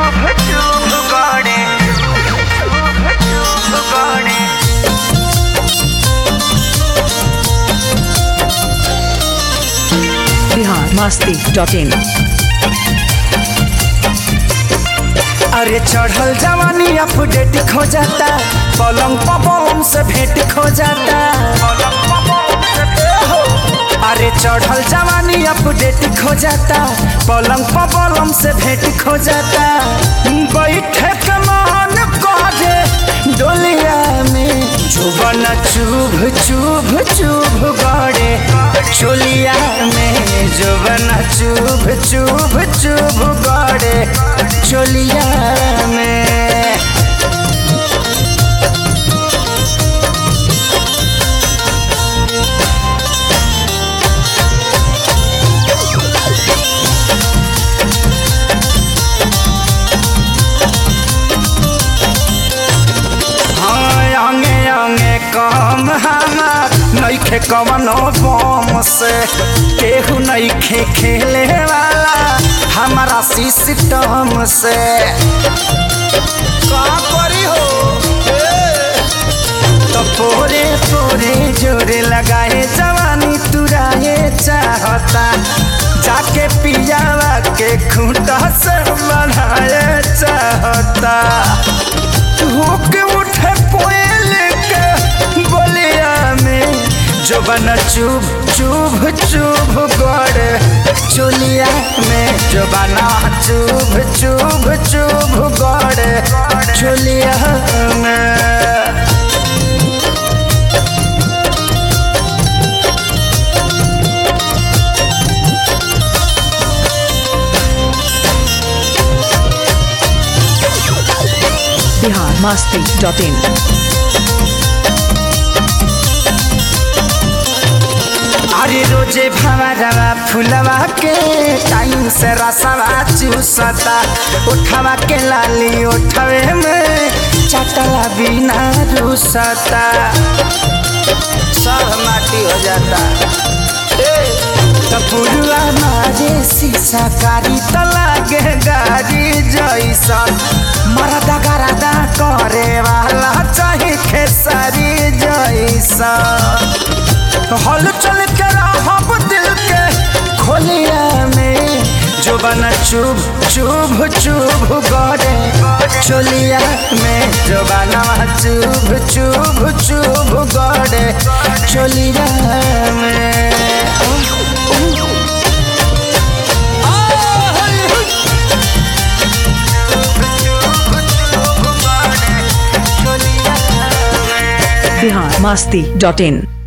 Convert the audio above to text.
biharmasti.in। अरे चढ़ल जवानी अपडेट खो जाता, पलंग पवन से भेंट खो जाता। अरे चढ़ल जवानी अपडेट खो जाता, पलंग पवन से भेंट खो जाता। बैठे के मन करे डोलिया में, जुबन चुभ चुभ चुभ गड़े चोलिया में, जुबन चुभ चुभ चुभ गड़े चोलिया में। काम हमार नइखे कवनो बम से, केहू नइखे खेले वाला हमारा सिस्टम से। का करी हो तो पोरे पोरे जोरे लगाए जवानी तुराए चाहता, जाके पियावा के खूंटा से बढ़ाए चाहता। होके उठे कोयल के बोलिया में, जुबन चुभ चुभ चुभ गड़े चोलिया में, जुबना चुभ चुभ चुभ गड़े चोलिया में। biharmasti.in। अरे रोजे भवरवा फुलवा के टाइम से रसवा चूसता, उठवा के लाली उठवे में चटला बिना रूसता, सब माटी हो जाता। पुरुआ मारे शीशा कारी तो लागे गाड़ी जैसा, मरदा गरदा करे वाला चाहे खेसारी जैसा। हल चल के रहब दिल के खोलिया में, जुबन चुभ चुभ चुभ गड़े चोलिया में, जुबना चुभ चुभ चुभ गड़े चोलिया में। biharmasti.in।